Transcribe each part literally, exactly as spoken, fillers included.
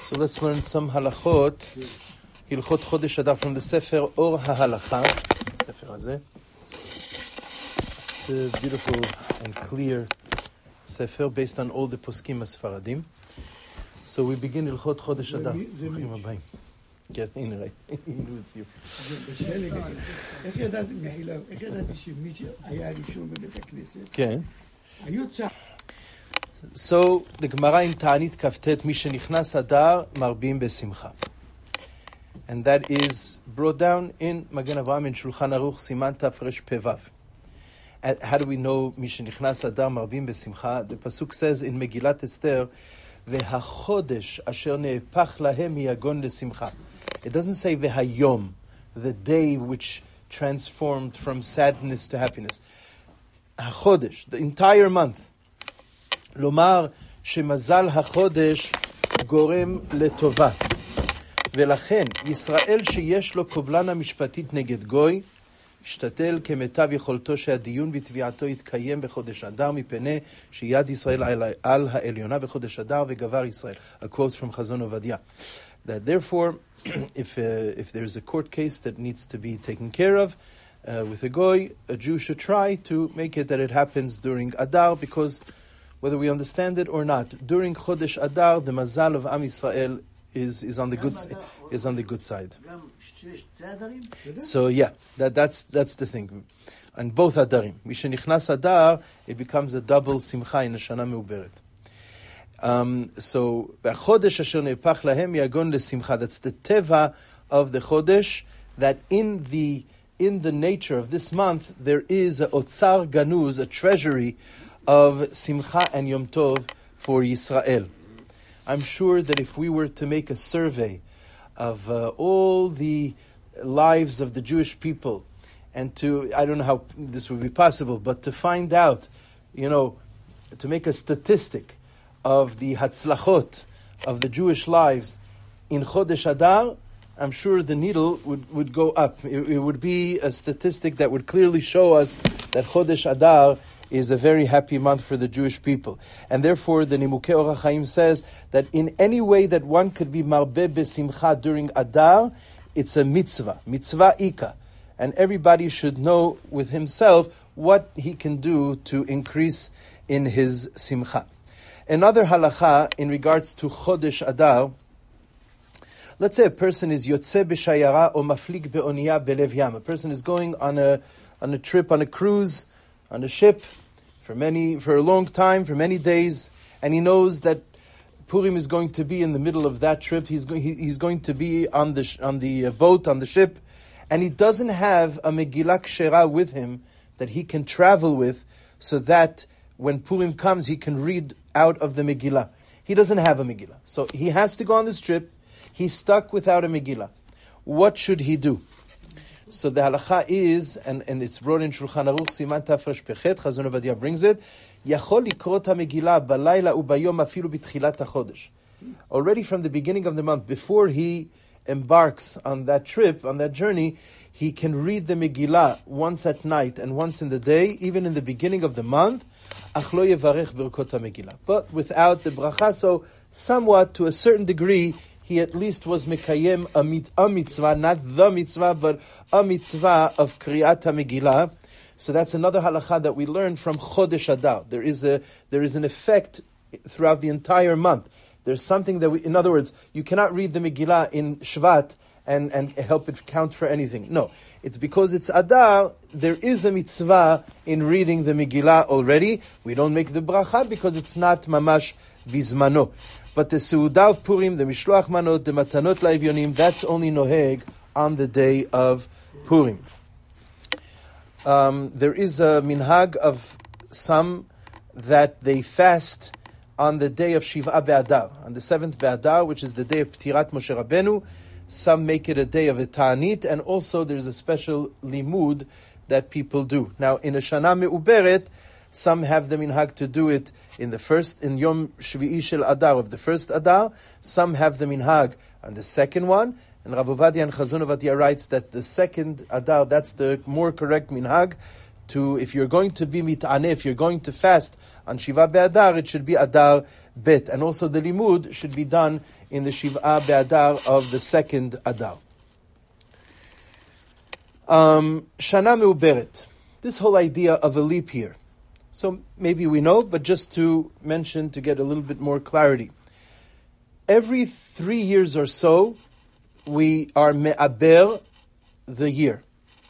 So let's learn some halachot, Hilchot Chodesh Adar from the Sefer Or HaHalacha, Sefer Hazeh. It's a beautiful and clear Sefer based on all the poskim Sfaradim. So we begin Hilchot Chodesh Adar. ברוכים הבאים. כן, הנה ראי, הנה אצלי. איך ידעתי, מחילה, איך ידעתי שמי שהיה ראשון בבית הכנסת? כן. היו צער. So, the Gemara in Ta'anit Kaftet, מי שנכנס אדר, מרבים בשמחה. And that is brought down in Magen Avraham in Shulchan Aruch, Siman Tafresh Pevav. And how do we know מי שנכנס אדר, מרבים בשמחה? The Pasuk says in Megillat Esther, והחודש אשר נהפך להם יגון לשמחה. It doesn't say v'hayom, the day which transformed from sadness to happiness. HaChodesh, the entire month. לומר שמזל החודש גורם לטובה. ולכן, ישראל שיש לו קובלנה משפטית נגד גוי, השתתל כמיטב יכולתו שהדיון בתביעתו יתקיים בחודש אדר, מפני שיד ישראל על, על העליונה בחודש אדר וגבר ישראל. A quote from Chazon Ovadia. That therefore, if, uh, if there's a court case that needs to be taken care of uh, with a goy, a Jew should try to make it that it happens during Adar, because whether we understand it or not, during Chodesh Adar, the mazal of Am Yisrael is is on the good is on the good side. So yeah, that that's that's the thing. And both Adarim, Mishenichnas Adar, it becomes a double simcha in a Shana Meuberet. Um, so Chodesh Asher Nepach Lahem Yagon LeSimcha. That's the teva of the Chodesh. That in the in the nature of this month there is a otzar ganuz, a treasury of Simcha and Yom Tov for Yisrael. I'm sure that if we were to make a survey of uh, all the lives of the Jewish people, and to, I don't know how this would be possible, but to find out, you know, to make a statistic of the Hatzlachot of the Jewish lives in Chodesh Adar, I'm sure the needle would, would go up. It, it would be a statistic that would clearly show us that Chodesh Adar is a very happy month for the Jewish people. And therefore, the Nimukei Orach Chaim says that in any way that one could be marbeh besimcha during Adar, it's a mitzvah, mitzvah ika. And everybody should know with himself what he can do to increase in his simcha. Another halacha in regards to Chodesh Adar, let's say a person is yotze b'shayara or maflig be'oniya belev yam. A person is going on a on a trip, on a cruise, on a ship for many, for a long time, for many days, and he knows that Purim is going to be in the middle of that trip. He's going, he, he's going to be on the on the boat, on the ship, and he doesn't have a Megillah Kshera with him that he can travel with, so that when Purim comes, he can read out of the Megillah. He doesn't have a Megillah, so he has to go on this trip. He's stuck without a Megillah. What should he do? So the halacha is, and, and it's brought in Shulchan Aruch, Siman Tafresh Pechet, Chazon Ovadia brings it, Yachol likrot ha-Megillah balayla ubayom afilu b'tchilat ha-chodesh. Already from the beginning of the month, before he embarks on that trip, on that journey, he can read the Megillah once at night and once in the day, even in the beginning of the month, ach lo yevarech birkot ha-Megillah. But without the bracha, so somewhat, to a certain degree, he at least was mekayem a, mit, a mitzvah, not the mitzvah, but a mitzvah of kriyat ha-Megillah. So that's another halacha that we learn from Chodesh Adar. There is a there is an effect throughout the entire month. There's something that we, in other words, you cannot read the Megillah in Shvat and, and help it count for anything. No, it's because it's Adar, there is a mitzvah in reading the Megillah already. We don't make the bracha because it's not mamash bizmano. But the Seudah of Purim, the Mishloach Manot, the Matanot La'evyonim, that's only noheg on the day of Purim. Um, there is a minhag of some that they fast on the day of Shiv'a Be'adar, on the seventh Be'adar, which is the day of Ptirat Moshe Rabbeinu. Some make it a day of Ta'anit, and also there's a special limud that people do. Now, in a Shana Me'uberet, some have the minhag to do it in the first, in Yom Shvi'i Shel Adar of the first Adar. Some have the minhag on the second one. And Rav Ovadia and Chazon Ovadia writes that the second Adar, that's the more correct minhag, to, if you're going to be mit'aneh, if you're going to fast on Shiva Be'adar, it should be Adar Bet. And also the limud should be done in the Shiva Be'adar of the second Adar. Um, Shana Me'uberet. This whole idea of a leap year. So maybe we know, but just to mention, to get a little bit more clarity. Every three years or so, we are me'aber the year.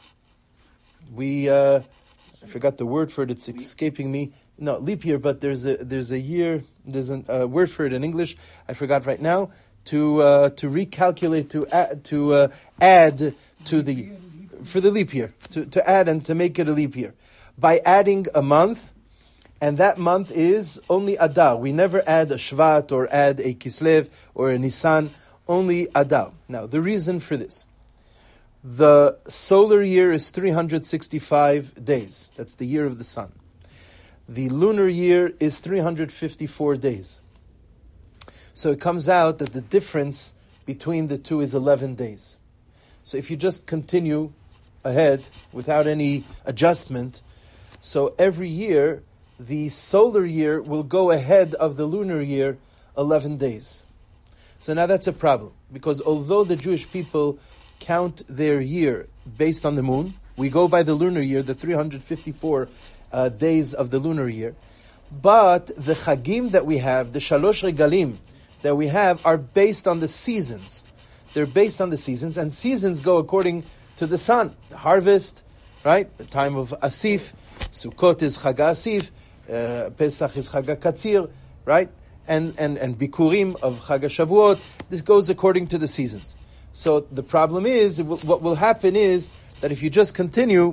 We, uh, I forgot the word for it, it's escaping me. No, leap year, but there's a there's a year, there's a uh, word for it in English, I forgot right now, to uh, to recalculate, to add, to uh, add to the, for the leap year, to, to add and to make it a leap year. By adding a month, and that month is only Adar. We never add a Shvat or add a Kislev or a Nisan, only Adar. Now, the reason for this. The solar year is three hundred sixty-five days. That's the year of the sun. The lunar year is three hundred fifty-four days. So it comes out that the difference between the two is eleven days. So if you just continue ahead without any adjustment, so every year, the solar year will go ahead of the lunar year eleven days. So now that's a problem, because although the Jewish people count their year based on the moon, we go by the lunar year, the three hundred fifty-four uh, days of the lunar year, but the chagim that we have, the shalosh regalim that we have, are based on the seasons. They're based on the seasons, and seasons go according to the sun. The harvest, right? The time of Asif, Sukkot is Chag Asif, uh, Pesach is Chag Katzir, right? And, and, and Bikurim of Chag Shavuot. This goes according to the seasons. So the problem is, what will happen is that if you just continue,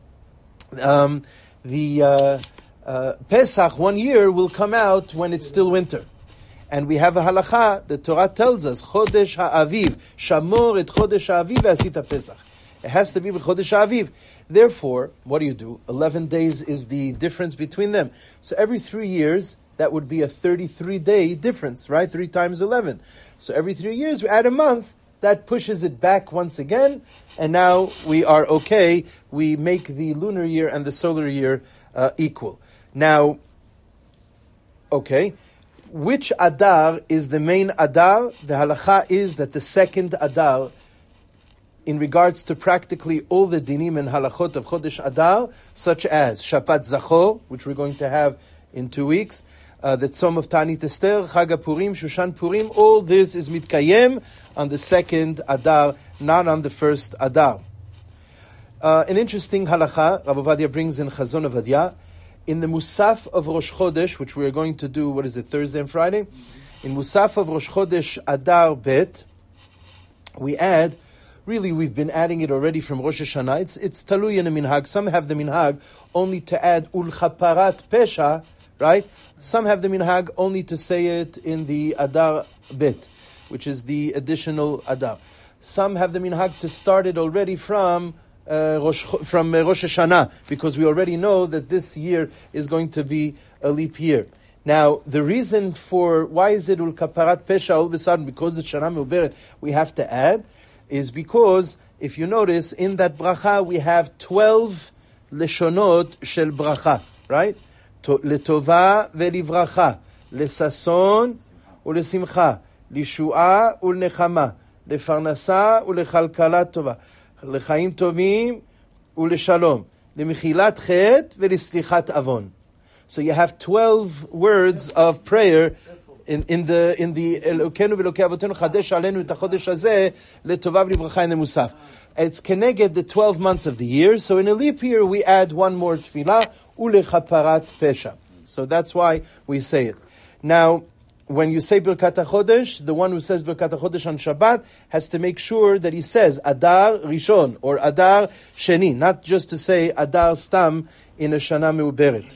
um, the uh, uh, Pesach one year will come out when it's still winter. And we have a halacha, the Torah tells us, Chodesh HaAviv, Shamor et Chodesh HaAviv ve'asita Pesach. It has to be with Chodesh HaAviv. Therefore, what do you do? eleven days is the difference between them. So every three years, that would be a thirty-three day difference, right? Three times eleven. So every three years, we add a month. That pushes it back once again, and now we are okay. We make the lunar year and the solar year uh, equal. Now, okay, which Adar is the main Adar? The halacha is that the second Adar, in regards to practically all the dinim and halachot of Chodesh Adar, such as Shabbat Zachor, which we're going to have in two weeks, Uh, the Tzom of Ta'anit Esther, Chag Purim, Shushan Purim, all this is mitkayem on the second Adar, not on the first Adar. Uh, an interesting halacha, Rav Ovadia brings in Chazon Ovadia, in the Musaf of Rosh Chodesh, which we are going to do, what is it, Thursday and Friday? In Musaf of Rosh Chodesh Adar Bet, we add, really we've been adding it already from Rosh Hashanah, it's, it's talui in a minhag. Some have the minhag only to add Ul Chaparat Pesha, right? Some have the minhag only to say it in the Adar Bet, which is the additional Adar. Some have the minhag to start it already from uh, Rosh, from uh, Rosh Hashanah, because we already know that this year is going to be a leap year. Now, the reason for why is it Ul Kaparat Pesha all of a sudden, because it's Shana Me'uberet, we have to add, is because, if you notice, in that bracha we have twelve leshonot shel bracha, right? לטובה ולברכה, לששון ולשמחה, לישועה ולנחמה, לפרנסה ולכלכלה טובה, לחיים טובים ולשלום, למחילת חטא ולסליחת עוון. So you have twelve words of prayer in, in the in the אלוקינו ואלוקי אבותינו חדש עלינו את החודש הזה לטובה ולברכה in the Musaf. It's connected the twelve months of the year, so in a leap year we add one more tefillah, Ulechaparat Pesha. So that's why we say it. Now, when you say Birkat HaChodesh, the one who says Birkat HaChodesh on Shabbat has to make sure that he says Adar Rishon or Adar Sheni, not just to say Adar Stam in a Shana Me'uberet.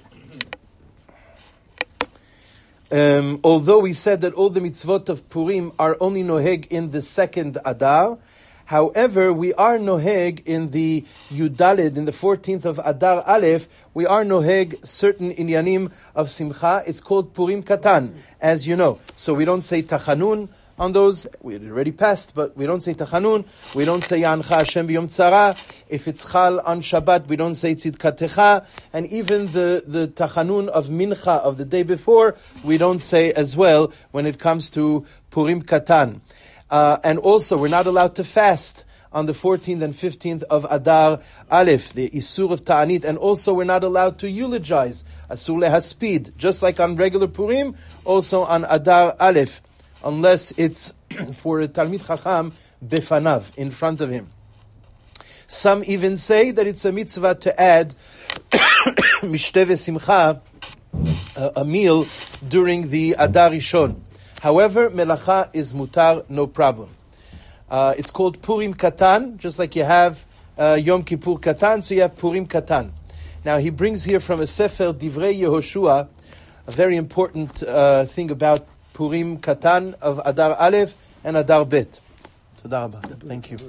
Um, although we said that all the mitzvot of Purim are only noheg in the second Adar, however, we are noheg in the Yudalid, in the fourteenth of Adar Aleph, we are noheg certain inyanim of Simcha. It's called Purim Katan, as you know. So we don't say Tachanun on those. We had already passed, but we don't say Tachanun. We don't say Ya'ancha Hashem b'yom tzara. If it's Chal on Shabbat, we don't say Tzidkatecha. And even the, the Tachanun of Mincha of the day before, we don't say as well when it comes to Purim Katan. Uh, and also, we're not allowed to fast on the fourteenth and fifteenth of Adar Aleph, the Isur of Ta'anit, and also we're not allowed to eulogize, Asur lehaspid, just like on regular Purim, also on Adar Aleph, unless it's for a Talmid Chacham befanav, in front of him. Some even say that it's a mitzvah to add Mishteh v'Simcha, a, a meal, during the Adar Rishon. However, Melacha is mutar, no problem. Uh, it's called Purim Katan, just like you have uh, Yom Kippur Katan, so you have Purim Katan. Now he brings here from a Sefer Divrei Yehoshua a very important uh, thing about Purim Katan of Adar Aleph and Adar Bet. Toda rabba. Thank you.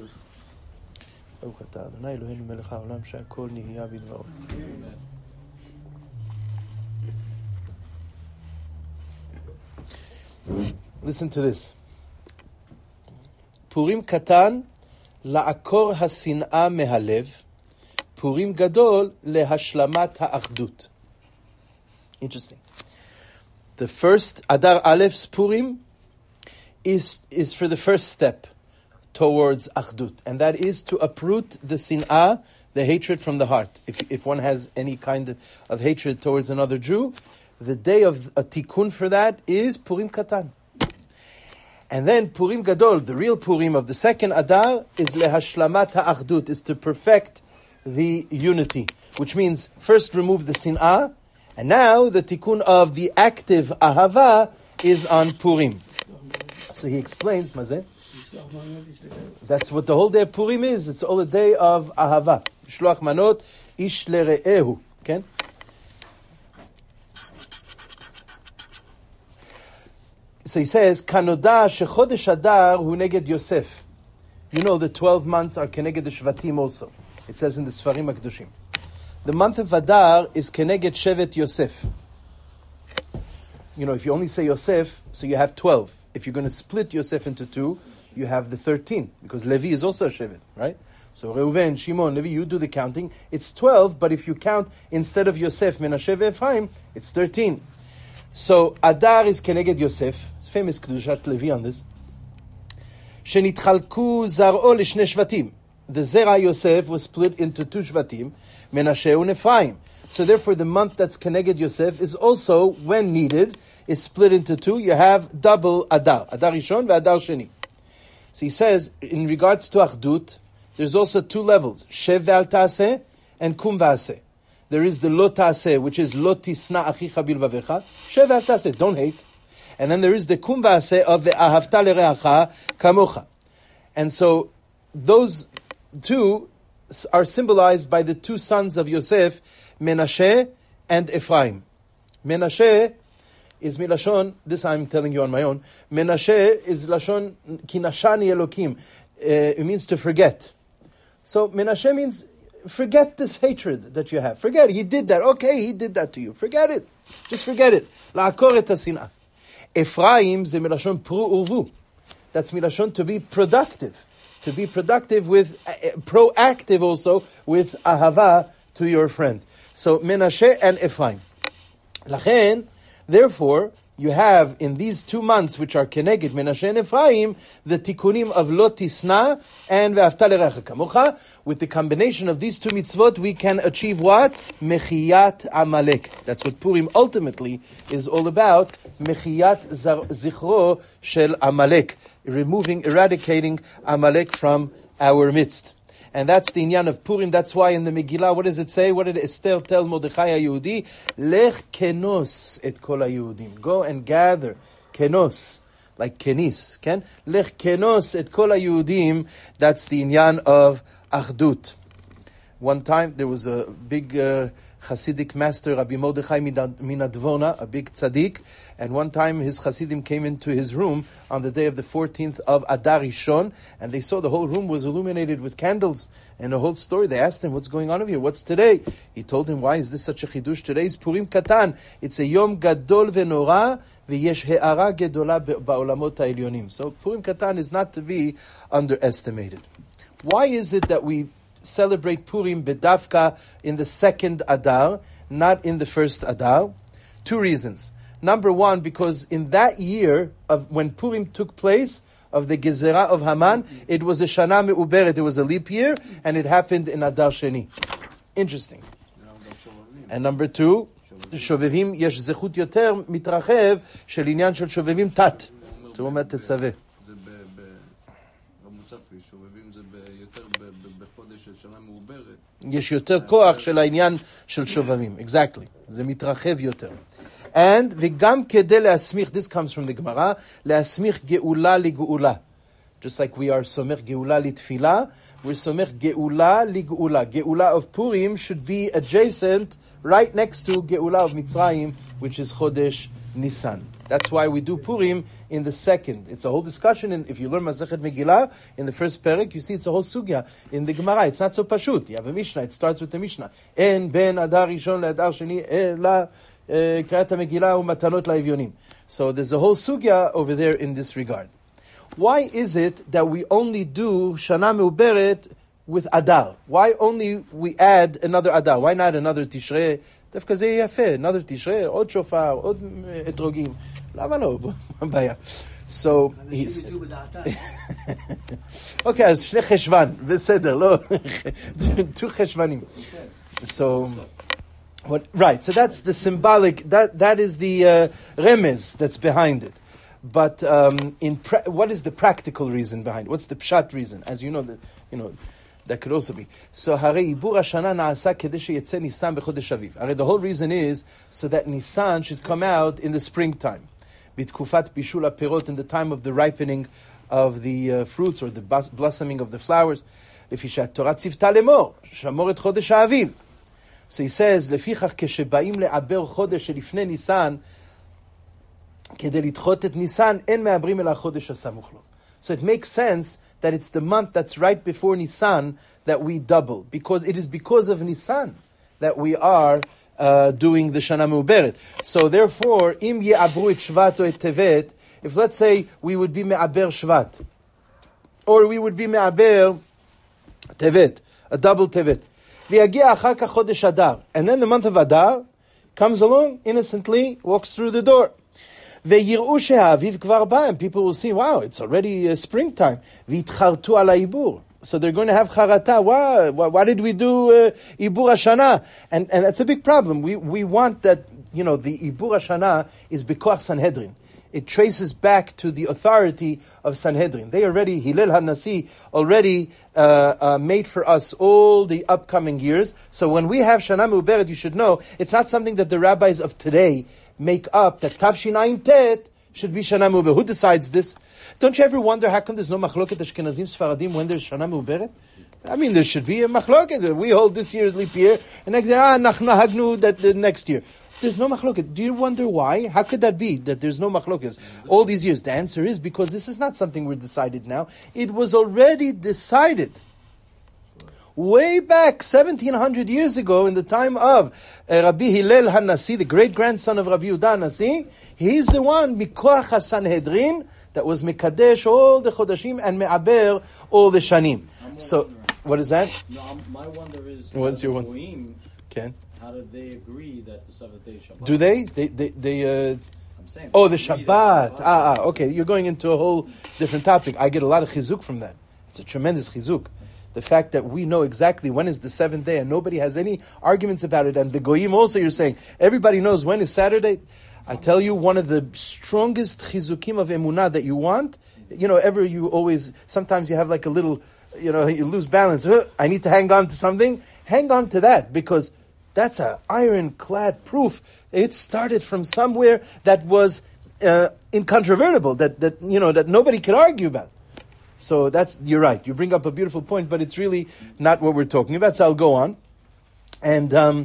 Listen to this. Purim Katan, la'akor hasin'a mehalev. Purim Gadol, lehashlamat ha'achdut. Interesting. The first, Adar Aleph's Purim, is, is for the first step towards Achdut. And that is to uproot the sin'ah, the hatred from the heart. If, if one has any kind of, of hatred towards another Jew, the day of a tikkun for that is Purim Katan. And then Purim Gadol, the real Purim of the second Adar, is lehashlamat ha'achdut, is to perfect the unity. Which means first remove the sin'ah, and now the tikkun of the active ahava is on Purim. So he explains, Mazeh, that's what the whole day of Purim is. It's all a day of ahava. Shloach manot ish lere'ehu. Okay? So he says, Kanoda shechodesh Adar hu neged Yosef. You know the twelve months are keneged the Shvatim also. It says in the Sfarim HaKadoshim. The month of Adar is keneged Shevet Yosef. You know, if you only say Yosef, so you have twelve. If you're going to split Yosef into two, you have the thirteen. Because Levi is also a Shevet, right? So Reuven, Shimon, Levi, you do the counting. It's twelve, but if you count instead of Yosef, Menashe ve'Ephraim, it's thirteen. So Adar is keneged Yosef. It's famous Kedushat Levi on this. Shenitchalku zar'o l'shnei shvatim. The Zera Yosef was split into two shvatim, Menashe and Ephraim. So therefore the month that's keneged Yosef is also, when needed, is split into two. You have double Adar. Adar Rishon ve'Adar Sheni. So he says, in regards to Achdut, there's also two levels. Shev ve'al ta'aseh and kum va'aseh. There is the lo ta'aseh, which is lo tisna achicha bilvavecha. Shev ve'al ta'aseh, don't hate. And then there is the kum va'aseh of ve'ahavta lereacha kamocha. And so those two are symbolized by the two sons of Yosef, Menashe and Ephraim. Menashe is milashon, this I'm telling you on my own, Menashe is lashon kinashani elokim. Uh, it means to forget. So Menashe means forget this hatred that you have. Forget it. He did that. Okay, he did that to you. Forget it. Just forget it. La'akor et hasin'ah. Ephraim ze milashon pru urvu. That's milashon to be productive. To be productive with, uh, proactive also, with ahava to your friend. So Menashe and Ephraim. Lachen, therefore, you have in these two months, which are keneged Menashe and Ephraim, the tikkunim of lo tisna and ve'afta lerecha kamocha. With the combination of these two mitzvot, we can achieve what? Mechiyat Amalek. That's what Purim ultimately is all about. Mechiyat zichro shel Amalek. Removing, eradicating Amalek from our midst. And that's the inyan of Purim. That's why in the Megillah, what does it say? What did Esther tell Mordechai HaYehudi? Lech kenos et kol HaYehudim. Go and gather. Kenos. Like kenis. Ken? Lech kenos et kol HaYehudim. That's the inyan of Achdut. One time, there was a big uh, Hasidic master Rabbi Mordechai Minadvona, a big tzaddik, and one time his Hasidim came into his room on the day of the fourteenth of Adar Rishon, and they saw the whole room was illuminated with candles, and the whole story. They asked him, what's going on over here? What's today? He told him, why is this such a chidush? Today is Purim Katan. It's a Yom Gadol Venora, v'yesh he'ara gedola ba'olamot ha'elyonim. So Purim Katan is not to be underestimated. Why is it that we celebrate Purim bedavka in the second Adar, not in the first Adar? Two reasons. Number one, because in that year of when Purim took place, of the Gezerah of Haman, it was a Shana Me'uberet, it was a leap year, and it happened in Adar Sheni. Interesting. And number two, שובבים, יש זכות יותר מתרחב של עניין של שובבים תת. זה אומר תצווה. זה במוצפי, שובבים זה יותר בחודש של שנה מעוברת. יש יותר כוח של העניין של שובבים, exactly. זה מתרחב יותר. And וגם כדי להסמיך, this comes from the Gemara, להסמיך גאולה לגאולה. Just like we are סומך גאולה לתפילה, we're סומך גאולה לגאולה. גאולה of Purim should be adjacent, right next to גאולה of Mitzrayim, which is Chodesh Nisan. That's why we do Purim in the second. It's a whole discussion. In, if you learn Masechet Megillah, in the first parak, you see it's a whole sugya. In the Gemara, it's not so pashut. You have a Mishnah. It starts with the Mishnah. En ben Adar Rishon le'Adar Sheni la Kriyat Megillah u'matanot la'evyonim. So there's a whole sugya over there in this regard. Why is it that we only do Shana Me'uberet with Adar? Why only we add another Adar? Why not another Tishrei? דווקא זה יהיה יפה, another תשרה, עוד שופר, עוד אתרוגים. למה לא? מה הבעיה? So, he's... אוקיי, אז שני חשבן, בסדר, לא? two חשבנים. So, what, right, so that's the symbolic, that that is the uh, remez that's behind it. But um, in pra- what is the practical reason behind it? What's the pshat reason? As you know, the, you know, that could also be. So, הרי עיבור השנה נעשה כדי שיצא ניסן בחודש אביב. הרי the whole reason is so that Nisan should come out in the springtime. בתקופת בישול הפירות, in the time of the ripening of the uh, fruits or the blossoming of the flowers. לפי שהתורה ציוותה לאמור, שמור את חודש האביב. So he says, לפיכך כשבאים לעבר חודש שלפני ניסן, כדי לדחות את ניסן, אין מעברים אל החודש הסמוך לו. So it makes sense that it's the month that's right before Nisan that we double. Because it is because of Nisan that we are uh, doing the Shana Me'uberet. So therefore, im ye'abru et Shvat or et Tevet, if let's say we would be me'aber Shvat, or we would be me'aber Tevet, a double Tevet, ויגיע אחר כך חודש Adar, and then the month of Adar comes along, innocently, walks through the door. ויראו שהאביב כבר בא, and people will see, wow, it's already uh, springtime. ויתחרטו על העיבור. So they're going to have charata. Why, why, why did we do uh, Ibur Hashana? And and that's a big problem. We we want that, you know, the Ibur Hashana is Bikoach Sanhedrin. It traces back to the authority of Sanhedrin. They already, Hillel HaNasi, already uh, uh, made for us all the upcoming years. So when we have Shana Me'uberet, you should know, it's not something that the rabbis of today make up, that Tafshin Ayin Tet should be Shana Me'uberet. Who decides this? Don't you ever wonder how come there's no machloket Ashkenazim Sfaradim when there's Shana Me'uberet? I mean, there should be a machloket. We hold this year's leap year, and next year, ah, nachna hagnu that the next year. There's no machloket. Do you wonder why? How could that be, that there's no machloket all these years? The answer is because this is not something we're decided now. It was already decided way back seventeen hundred years ago in the time of uh, Rabbi Hillel HaNasi, the great-grandson of Rabbi Yehuda HaNasi. He's the one, Mikoach HaSanhedrin, that was Mekadesh all the Chodashim and Me'aber all the Shanim. So, wondering. What is that? No, my wonder is, What's your one? one? Ken? How did they agree that the seventh day is Shabbat? Do they? They, they, they uh, I'm saying. oh, the agree Shabbat. that Ah, ah, okay. You're going into a whole different topic. I get a lot of chizuk from that. It's a tremendous chizuk. The fact that we know exactly when is the seventh day and nobody has any arguments about it. And the Goyim also, you're saying, everybody knows when is Saturday. I tell you, one of the strongest chizukim of emunah that you want, you know, ever you always, sometimes you have like a little, you know, you lose balance. Uh, I need to hang on to something. Hang on to that, because that's an ironclad proof. It started from somewhere that was uh, incontrovertible, that, that, you know, that nobody could argue about. So that's, you're right. You bring up a beautiful point, but it's really not what we're talking about. So I'll go on. And um,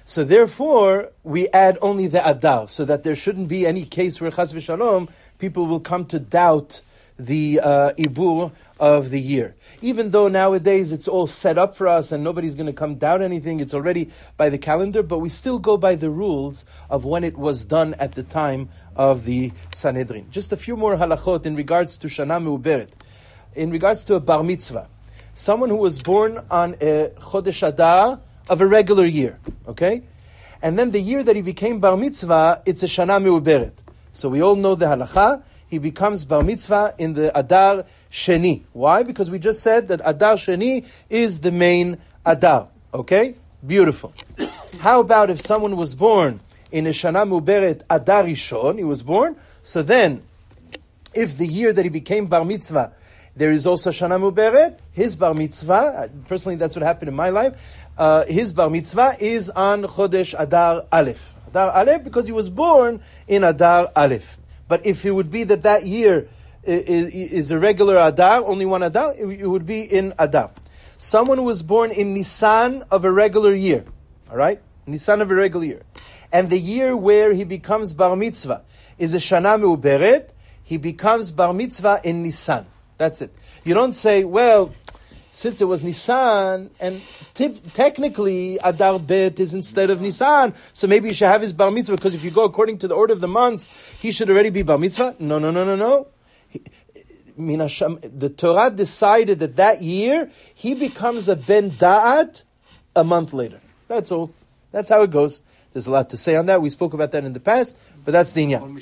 So therefore, we add only the Adar, so that there shouldn't be any case where Chas v'Shalom, people will come to doubt the uh, Ibur of the year. Even though nowadays it's all set up for us and nobody's going to come doubt anything, it's already by the calendar, but we still go by the rules of when it was done at the time of the Sanhedrin. Just a few more halachot in regards to Shana Me'uberet. In regards to a bar mitzvah, someone who was born on a Chodesh Adar of a regular year, okay? And then the year that he became bar mitzvah, it's a Shana Me'uberet. So we all know the halacha. He becomes bar mitzvah in the Adar Sheni. Why? Because we just said that Adar Sheni is the main Adar. Okay? Beautiful. How about if someone was born in a Shana Me'uberet Adar Rishon, he was born, so then, if the year that he became bar mitzvah, there is also Shana Me'uberet, his bar mitzvah, personally that's what happened in my life, uh, his bar mitzvah is on Chodesh Adar Aleph. Adar Aleph because he was born in Adar Aleph. But if it would be that that year is, is a regular Adar, only one Adar, it would be in Adar. Someone who was born in Nisan of a regular year, all right? Nisan of a regular year. And the year where he becomes bar mitzvah is a Shana Me'uberet, he becomes bar mitzvah in Nisan. That's it. You don't say, well, since it was Nisan, and t- technically Adar Bet is instead of Nisan, so maybe he should have his bar mitzvah, because if you go according to the order of the months, he should already be bar mitzvah. No, no, no, no, no. He, the Torah decided that that year, he becomes a Ben Da'at a month later. That's all. That's how it goes. There's a lot to say on that. We spoke about that in the past, but that's the inyan.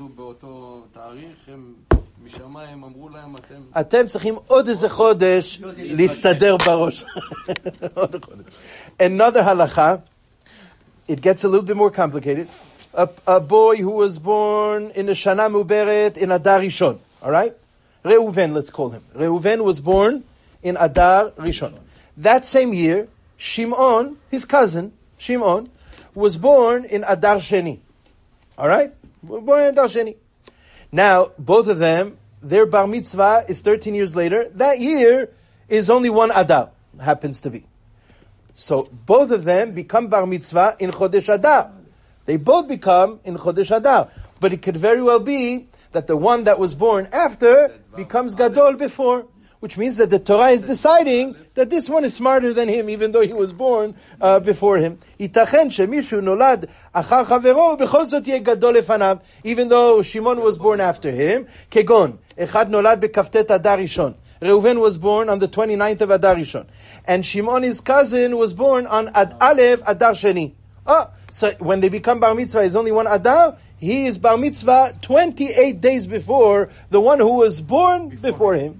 אתם צריכים עוד איזה חודש להסתדר בראש. Another halacha, it gets a little bit more complicated. A, a boy who was born in a Shana Me'uberet in Adar Rishon, all right? Reuven, let's call him. Reuven was born in Adar Rishon. That same year, Shimon, his cousin, Shimon, was born in Adar Sheni. All right? Born in Adar Sheni. Now, both of them, their bar mitzvah is thirteen years later. That year is only one Adar, happens to be. So, both of them become bar mitzvah in Chodesh Adar. They both become in Chodesh Adar. But it could very well be that the one that was born after becomes Gadol before. Which means that the Torah is deciding that this one is smarter than him, even though he was born uh, before him. Itachen shemishu nolad achar chavero b'chol zot yeh gadol lefanav. Even though Shimon was born after him, kegon echad nolad bekaftet Adar Rishon. Reuven was born on the twenty-ninth of Adar Rishon, and Shimon, his cousin, was born on Ad Aleph Adar Sheni. Oh, so when they become bar mitzvah, is only one Adar. He is bar mitzvah twenty-eight days before the one who was born before, before him.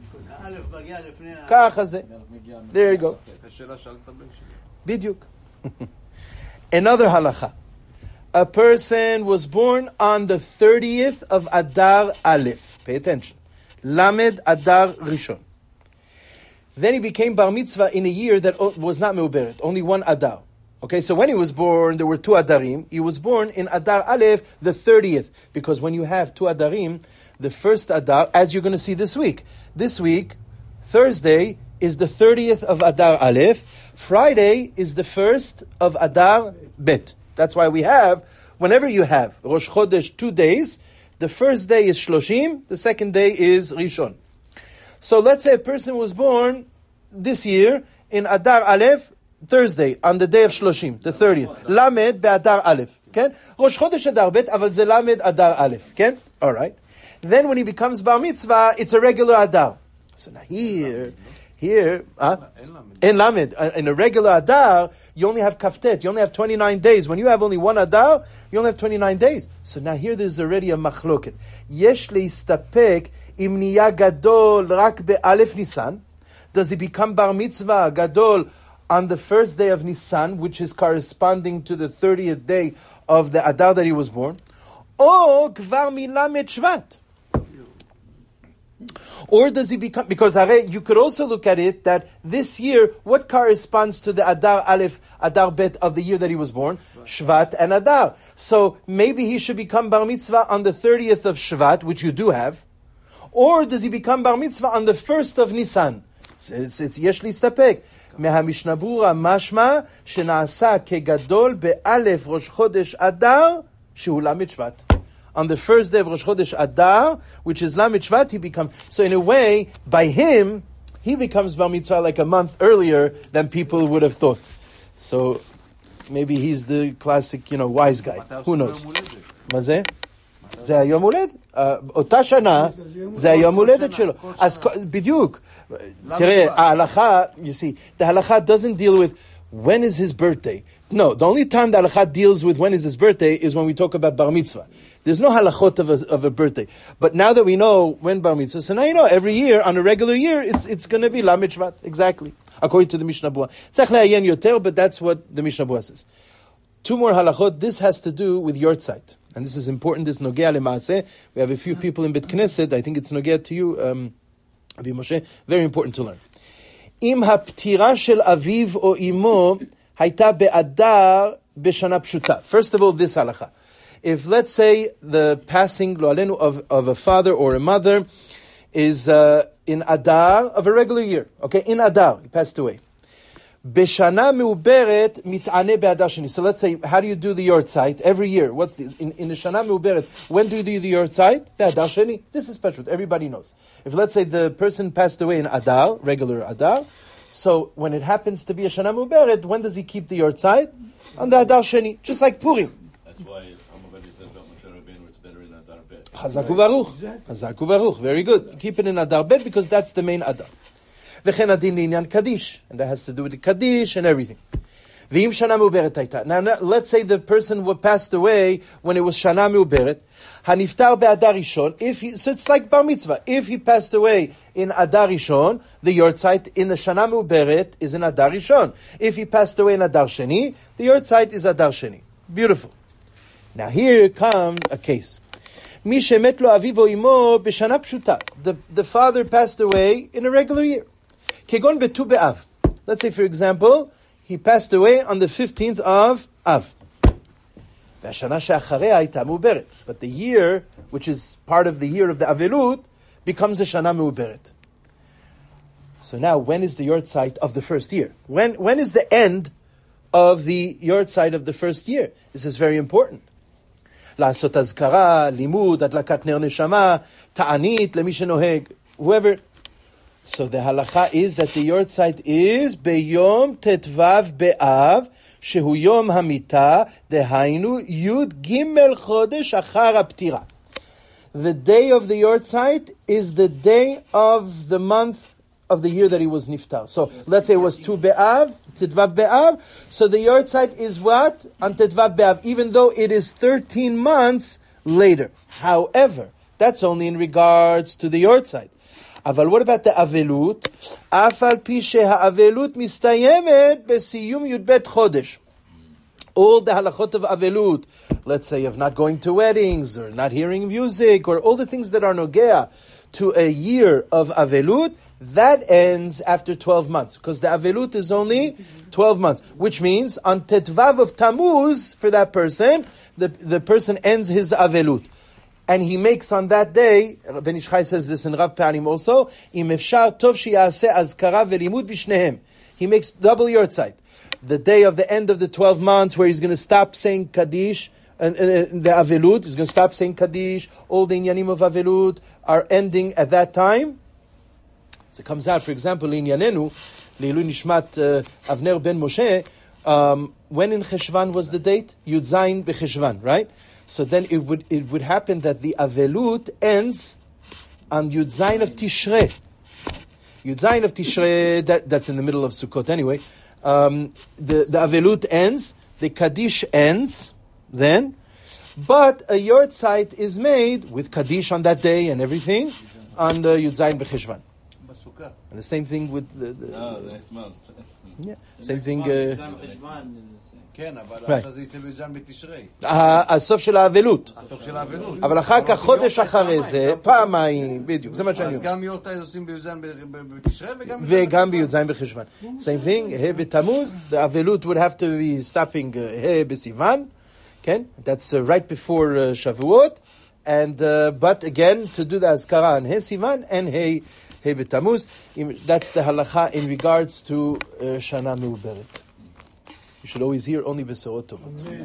There you go. Bidyuk. Another halacha. A person was born on the thirtieth of Adar Aleph. Pay attention. Lamed Adar Rishon. Then he became bar mitzvah in a year that was not me'uberet, only one Adar. Okay, so when he was born, there were two Adarim. He was born in Adar Aleph, the thirtieth. Because when you have two Adarim, the first Adar, as you're going to see this week, this week, Thursday is the thirtieth of Adar Aleph. Friday is the first of Adar Bet. That's why we have, whenever you have Rosh Chodesh two days, the first day is Shloshim, the second day is Rishon. So let's say a person was born this year in Adar Aleph, Thursday, on the day of Shloshim, the thirtieth. Lamed be'Adar Aleph. Okay? Rosh Chodesh Adar Bet, aval ze Lamed Adar Aleph. Okay? All right. Then when he becomes bar mitzvah, it's a regular Adar. So now here, here, uh, in Lamed, in a regular Adar, you only have Kaftet, you only have twenty-nine days. When you have only one Adar, you only have twenty-nine days. So now here there's already a machloket. Yesh leistapek im niya gadol rak be'alef Nisan. Does he become bar mitzvah gadol on the first day of Nisan, which is corresponding to the thirtieth day of the Adar that he was born? Or kvar milamed Shvat? Or does he become, because you could also look at it that this year, what corresponds to the Adar Aleph, Adar Bet of the year that he was born? Shvat and Adar. So maybe he should become bar mitzvah on the thirtieth of Shvat, which you do have. Or does he become bar mitzvah on the first of Nisan? It's, it's, it's yesh listapek. מהמשנה ברורה משמע שנעשה כגדול באלף ראש חודש אדר שהוא למד שבט. On the first day of Rosh Chodesh Adar, which is Lamed Shvat, he becomes, so in a way, by him, he becomes Bar Mitzvah like a month earlier than people would have thought. So, maybe he's the classic, you know, wise guy. Who knows? מה זה? זה היום הולד. אותה שנה, זה היום הולדת שלו. אז בדיוק. תראה, ההלכה, you see, the halakha doesn't deal with when is his birthday. No, the only time the halakha deals with when is his birthday is when we talk about bar mitzvah. There's no halachot of a, of a birthday. But now that we know when bar mitzvah, so now you know every year, on a regular year, it's it's going to be Lamed Shvat. Exactly. According to the Mishnah Berurah. Tzach le'ayin yoter, but that's what the Mishnah Berurah says. Two more halachot. This has to do with yortzeit. And this is important. This nogea lemaaseh. We have a few people in Bet Knesset. I think it's nogea to you, um, Abi Moshe. Very important to learn. Im haptira shel aviv o imo hayta be'adar b'shana pshuta. First of all, this halacha. If, let's say, the passing lo alenu of, of a father or a mother is uh, in Adar of a regular year, okay, in Adar, he passed away. Beshana meuberet mitane be'adar sheni. So let's say, how do you do the yortzeit? Every year, what's the, in, in the Shana meuberet, when do you do the yortzeit? Be'adar sheni. This is special, everybody knows. If, let's say, the person passed away in Adar, regular Adar, so when it happens to be a Shana meuberet, when does he keep the yortzeit? On the Adar sheni, just like Purim. That's why Chazak u'baruch. Chazak u'baruch. Very good. Keep it in Adar Bet because that's the main Adar. V'chen adin l'inyan Kaddish. And that has to do with the Kaddish and everything. V'im shana meuberet hayta. Now, now, let's say the person who passed away when it was shana meuberet. Haniftar be'adar rishon. If he, so it's like bar mitzvah. If he passed away in Adar rishon, the yortzeit in the shana meuberet is in Adar rishon. If he passed away in Adar sheni, the yortzeit is Adar sheni. Beautiful. Now here comes a case. The, the father passed away in a regular year. Let's say, for example, he passed away on the fifteenth of Av. But the year, which is part of the year of the Avelut, becomes a Shana Meuberet. So now, when is the yortzeit of the first year? When When is the end of the yortzeit of the first year? This is very important. לעשות אזכרה, לימוד, הדלקת נר נשמה, תענית למי שנוהג, whoever. So the halacha is that the yortzeit is ביום ט"ו באב, שהוא יום המיתה, דהיינו י"ג חודש אחר הפטירה. The day of the yortzeit is the day of the month of the year that he was niftar. So let's say it was Tu Be'av, Tedvav Be'av. So the yortzeit is what? On Tedvav Be'av, even though it is thirteen months later. However, that's only in regards to the yortzeit. Aval, what about the Avelut? Afal pi she'ha'avelut mistayemet besiyum yudbet chodesh. All the halachot of Avelut, let's say of not going to weddings, or not hearing music, or all the things that are nogea to a year of Avelut, that ends after twelve months, because the Avelut is only twelve months, which means on Tetvav of Tammuz, for that person, the, the person ends his Avelut. And he makes on that day, Ben Ish Chai says this in Rav Pa'anim also, Im efshar tov sheyaseh azkara velimud b'shnehem. He makes double yortzeit. The day of the end of the twelve months, where he's going to stop saying Kaddish, and, and, and the Avelut, he's going to stop saying Kaddish, all the inyanim of Avelut are ending at that time. So it comes out, for example, in Yanenu, Leilui Nishmat uh, Avner ben Moshe, um, when in Cheshvan was the date? Yud Zayin b'Cheshvan, right? So then it would it would happen that the Avelut ends on Yud Zayin of Tishrei. Yud Zayin of Tishrei, that, that's in the middle of Sukkot anyway. Um, the, the Avelut ends, the Kaddish ends then, but a yortzeit is made with Kaddish on that day and everything on the Yud Zayin b'Cheshvan. And the same thing with the... the no, the next month. Yeah, same thing... Uh, כן, אבל עכשיו זה יצא בי"ז בתשרי. הסוף של האבלות. הסוף של האבלות. אבל אחר כך חודש אחרי זה, פעמיים, בדיוק, זה מה שאני אומר. אז גם יורטייז עושים בי"ז בתשרי וגם... וגם בי"ז בחשוון. Same thing, ה' בתמוז, the אבלות would have to be stopping ה' בסיוון, כן? That's uh, right before uh, Shavuot, and uh, but again, to do the azkara on ה' סיוון and ה' Hey B'Tammuz. Im- That's the halacha in regards to uh, Shana Me'uberet. You should always hear only Besorot Tovot.